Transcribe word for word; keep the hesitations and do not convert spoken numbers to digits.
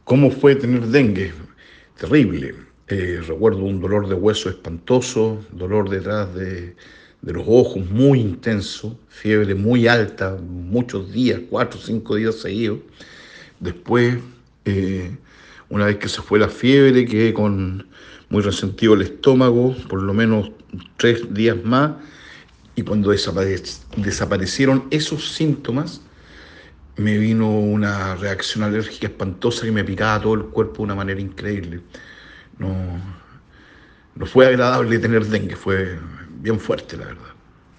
¿Cómo fue tener dengue? Terrible. Eh, recuerdo un dolor de hueso espantoso, dolor detrás de, de los ojos muy intenso, fiebre muy alta, muchos días, cuatro o cinco días seguidos. Después, eh, una vez que se fue la fiebre, quedé con muy resentido el estómago, por lo menos tres días más, y cuando desapare- desaparecieron esos síntomas, me vino una reacción alérgica espantosa que me picaba todo el cuerpo de una manera increíble. No, no fue agradable tener dengue, fue bien fuerte, la verdad.